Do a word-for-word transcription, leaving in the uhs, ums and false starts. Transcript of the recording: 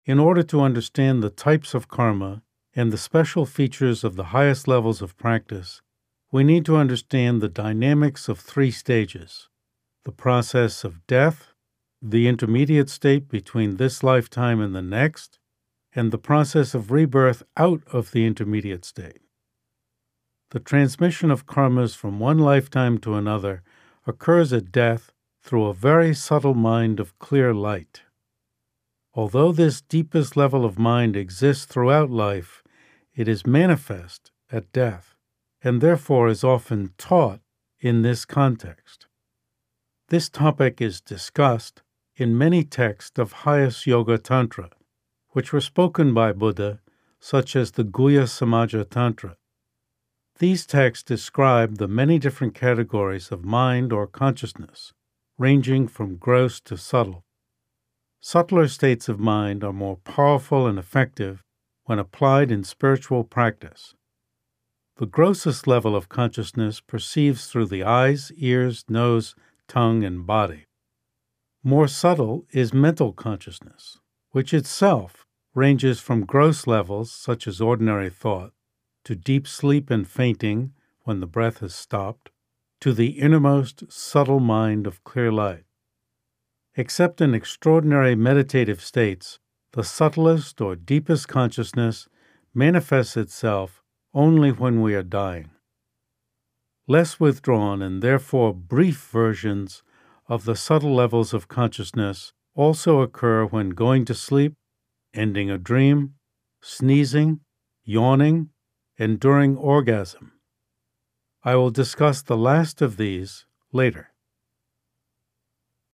In order to understand the types of karma and the special features of the highest levels of practice, we need to understand the dynamics of three stages: the process of death, the intermediate state between this lifetime and the next, and the process of rebirth out of the intermediate state. The transmission of karmas from one lifetime to another occurs at death through a very subtle mind of clear light. Although this deepest level of mind exists throughout life, it is manifest at death, and therefore is often taught in this context. This topic is discussed in many texts of highest Yoga Tantra, which were spoken by Buddha, such as the Guhya Samaja Tantra. These texts describe the many different categories of mind or consciousness, ranging from gross to subtle. Subtler states of mind are more powerful and effective when applied in spiritual practice. The grossest level of consciousness perceives through the eyes, ears, nose, tongue, and body. More subtle is mental consciousness, which itself ranges from gross levels such as ordinary thought, to deep sleep and fainting when the breath has stopped, to the innermost subtle mind of clear light. Except in extraordinary meditative states, the subtlest or deepest consciousness manifests itself only when we are dying. Less withdrawn and therefore brief versions of the subtle levels of consciousness also occur when going to sleep, ending a dream, sneezing, yawning, and during orgasm. I will discuss the last of these later.